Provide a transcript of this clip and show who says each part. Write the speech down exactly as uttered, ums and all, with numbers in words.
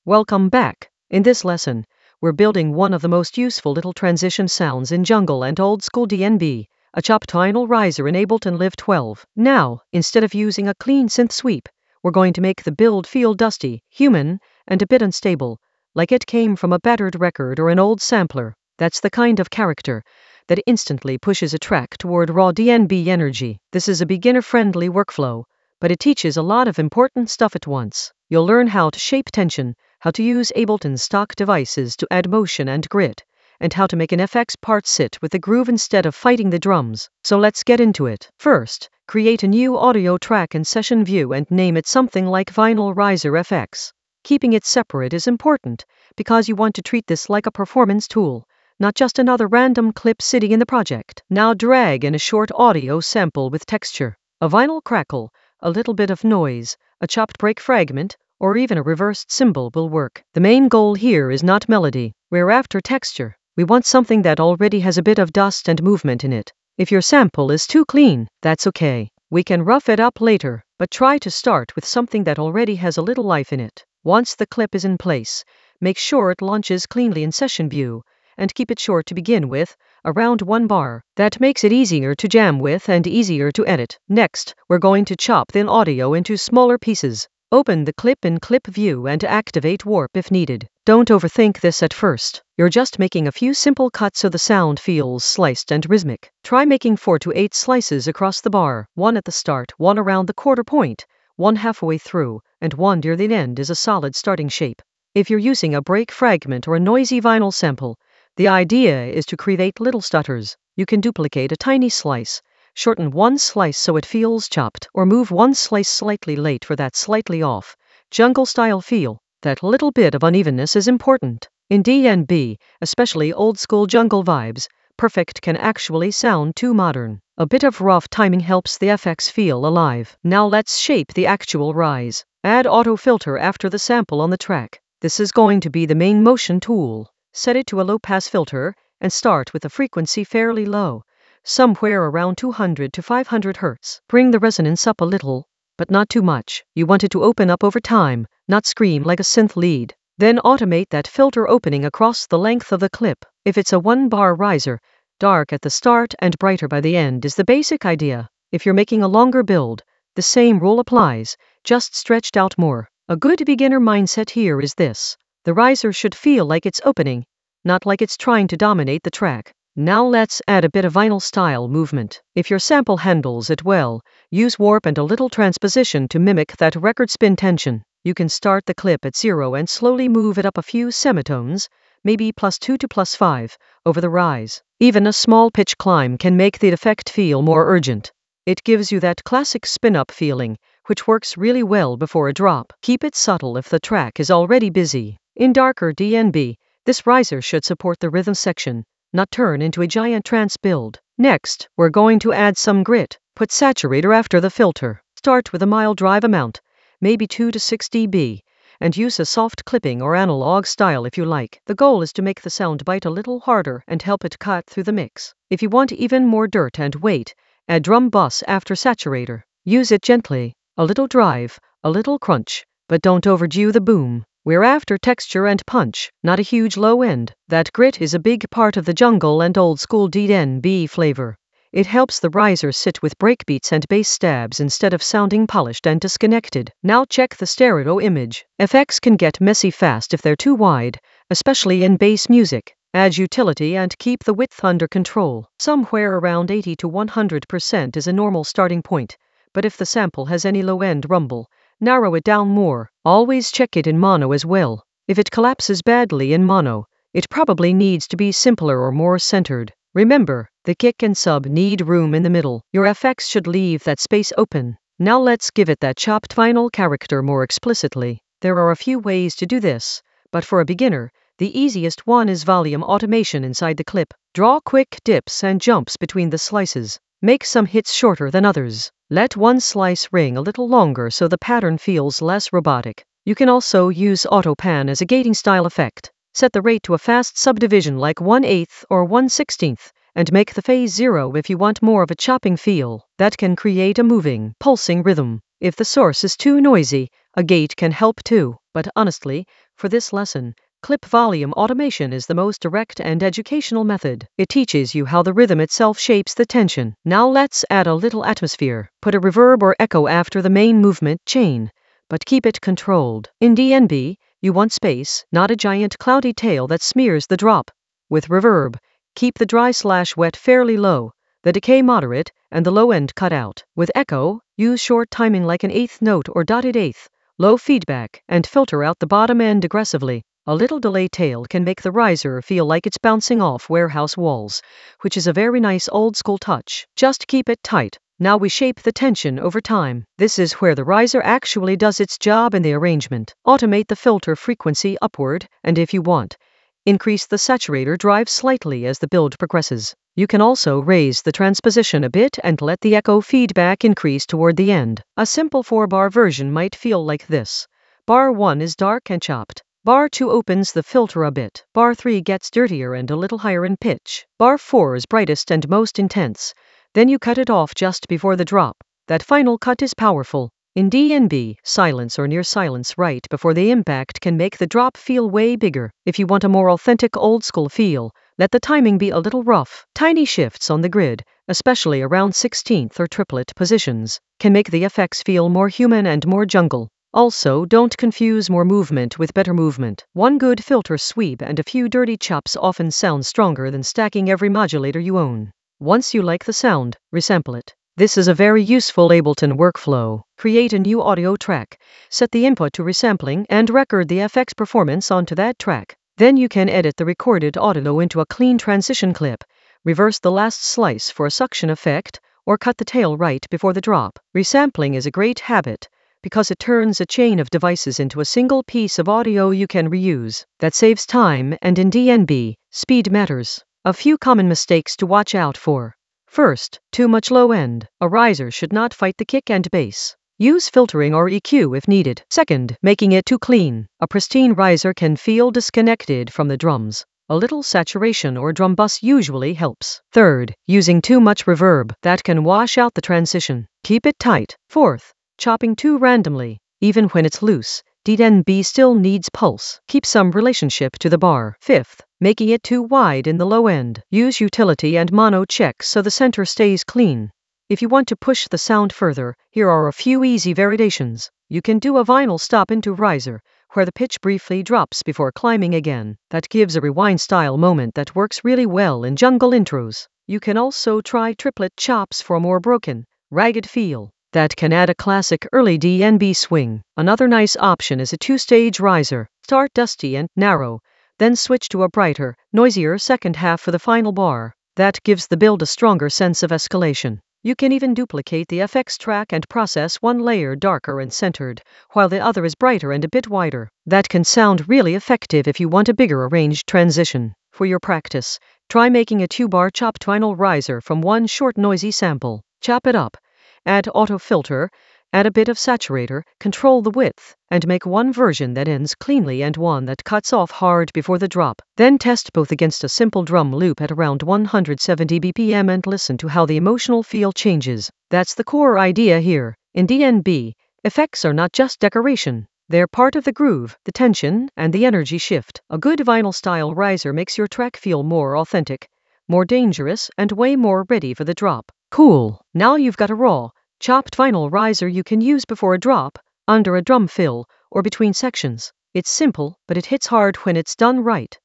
Speaker 1: Welcome back. In this lesson, we're building one of the most useful little transition sounds in jungle and old school D N B, a chopped vinyl riser in Ableton Live twelve. Now, instead of using a clean synth sweep, we're going to make the build feel dusty, human, and a bit unstable, like it came from a battered record or an old sampler. That's the kind of character that instantly pushes a track toward raw D N B energy. This is a beginner-friendly workflow, but it teaches a lot of important stuff at once. You'll learn how to shape tension, how to use Ableton's stock devices to add motion and grit, and how to make an F X part sit with the groove instead of fighting the drums. So let's get into it. First, create a new audio track and session view and name it something like Vinyl Riser F X. Keeping it separate is important, because you want to treat this like a performance tool, not just another random clip sitting in the project. Now drag in a short audio sample with texture, a vinyl crackle, a little bit of noise, a chopped break fragment, or even a reversed cymbal will work. The main goal here is not melody. We're after texture. We want something that already has a bit of dust and movement in it. If your sample is too clean, that's okay. We can rough it up later, but try to start with something that already has a little life in it. Once the clip is in place, make sure it launches cleanly in Session View, and keep it short to begin with, around one bar. That makes it easier to jam with and easier to edit. Next, we're going to chop the audio into smaller pieces. Open the clip in Clip View and activate Warp if needed. Don't overthink this at first. You're just making a few simple cuts so the sound feels sliced and rhythmic. Try making four to eight slices across the bar, one at the start, one around the quarter point, one halfway through, and one near the end is a solid starting shape. If you're using a break fragment or a noisy vinyl sample, the idea is to create little stutters. You can duplicate a tiny slice, shorten one slice so it feels chopped, or move one slice slightly late for that slightly off, jungle-style feel. That little bit of unevenness is important. In D N B, especially old-school jungle vibes, perfect can actually sound too modern. A bit of rough timing helps the F X feel alive. Now let's shape the actual rise. Add auto filter after the sample on the track. This is going to be the main motion tool. Set it to a low-pass filter, and start with a frequency fairly low, somewhere around two hundred to five hundred hertz. Bring the resonance up a little, but not too much. You want it to open up over time, not scream like a synth lead. Then automate that filter opening across the length of the clip. If it's a one-bar riser, dark at the start and brighter by the end is the basic idea. If you're making a longer build, the same rule applies, just stretched out more. A good beginner mindset here is this. The riser should feel like it's opening, not like it's trying to dominate the track. Now let's add a bit of vinyl style movement. If your sample handles it well, use warp and a little transposition to mimic that record spin tension. You can start the clip at zero and slowly move it up a few semitones, maybe plus two to plus five, over the rise. Even a small pitch climb can make the effect feel more urgent. It gives you that classic spin-up feeling, which works really well before a drop. Keep it subtle if the track is already busy. In darker D N B, this riser should support the rhythm section, not turn into a giant trance build. Next, we're going to add some grit. Put saturator after the filter. Start with a mild drive amount, maybe two to six decibels, and use a soft clipping or analog style if you like. The goal is to make the sound bite a little harder and help it cut through the mix. If you want even more dirt and weight, add drum bus after saturator. Use it gently, a little drive, a little crunch, but don't overdo the boom. We're after texture and punch, not a huge low end. That grit is a big part of the jungle and old school D N B flavor. It helps the riser sit with breakbeats and bass stabs instead of sounding polished and disconnected. Now check the stereo image. F X can get messy fast if they're too wide, especially in bass music. Add utility and keep the width under control. Somewhere around eighty to one hundred percent is a normal starting point, but if the sample has any low-end rumble, narrow it down more. Always check it in mono as well. If it collapses badly in mono, it probably needs to be simpler or more centered. Remember, the kick and sub need room in the middle. Your F X should leave that space open. Now let's give it that chopped vinyl character more explicitly. There are a few ways to do this, but for a beginner, the easiest one is volume automation inside the clip. Draw quick dips and jumps between the slices. Make some hits shorter than others. Let one slice ring a little longer so the pattern feels less robotic. You can also use auto pan as a gating style effect. Set the rate to a fast subdivision like one eighth or one sixteenth, and make the phase zero if you want more of a chopping feel. That can create a moving, pulsing rhythm. If the source is too noisy, a gate can help too. But honestly, For this lesson, clip volume automation is the most direct and educational method. It teaches you how the rhythm itself shapes the tension. Now let's add a little atmosphere. Put a reverb or echo after the main movement chain, but keep it controlled. In D N B, you want space, not a giant cloudy tail that smears the drop. With reverb, keep the dry slash wet fairly low, the decay moderate, and the low end cut out. With echo, use short timing like an eighth note or dotted eighth, low feedback, and filter out the bottom end aggressively. A little delay tail can make the riser feel like it's bouncing off warehouse walls, which is a very nice old school touch. Just keep it tight. Now we shape the tension over time. This is where the riser actually does its job in the arrangement. Automate the filter frequency upward, and if you want, increase the saturator drive slightly as the build progresses. You can also raise the transposition a bit and let the echo feedback increase toward the end. A simple four-bar version might feel like this. Bar one is dark and chopped. Bar two opens the filter a bit. Bar three gets dirtier and a little higher in pitch. Bar four is brightest and most intense. Then you cut it off just before the drop. That final cut is powerful. In D N B, silence or near silence right before the impact can make the drop feel way bigger. If you want a more authentic old school feel, let the timing be a little rough. Tiny shifts on the grid, especially around sixteenth or triplet positions, can make the effects feel more human and more jungle. Also, don't confuse more movement with better movement. One good filter sweep and a few dirty chops often sound stronger than stacking every modulator you own. Once you like the sound, resample it. This is a very useful Ableton workflow. Create a new audio track, set the input to resampling, and record the F X performance onto that track. Then you can edit the recorded audio into a clean transition clip, reverse the last slice for a suction effect, or cut the tail right before the drop. Resampling is a great habit, because it turns a chain of devices into a single piece of audio you can reuse. That saves time, and in D N B, speed matters. A few common mistakes to watch out for. First, too much low end. A riser should not fight the kick and bass. Use filtering or E Q if needed. Second, making it too clean. A pristine riser can feel disconnected from the drums. A little saturation or drum bus usually helps. Third, using too much reverb. That can wash out the transition. Keep it tight. Fourth, chopping too randomly. Even when it's loose, D N B still needs pulse. Keep some relationship to the bar. Fifth, making it too wide in the low end. Use utility and mono check so the center stays clean. If you want to push the sound further, here are a few easy variations. You can do a vinyl stop into riser, where the pitch briefly drops before climbing again. That gives a rewind style moment that works really well in jungle intros. You can also try triplet chops for a more broken, ragged feel. That can add a classic early D N B swing. Another nice option is a two-stage riser. Start dusty and narrow, then switch to a brighter, noisier second half for the final bar. That gives the build a stronger sense of escalation. You can even duplicate the F X track and process one layer darker and centered, while the other is brighter and a bit wider. That can sound really effective if you want a bigger arranged transition. For your practice, try making a two-bar chopped vinyl riser from one short noisy sample. Chop it up. Add auto filter, add a bit of saturator, control the width, and make one version that ends cleanly and one that cuts off hard before the drop. Then test both against a simple drum loop at around one hundred seventy B P M and listen to how the emotional feel changes. That's the core idea here. In D N B, effects are not just decoration. They're part of the groove, the tension, and the energy shift. A good vinyl-style riser makes your track feel more authentic, more dangerous, and way more ready for the drop. Cool. Now you've got a raw, chopped vinyl riser you can use before a drop, under a drum fill, or between sections. It's simple, but it hits hard when it's done right.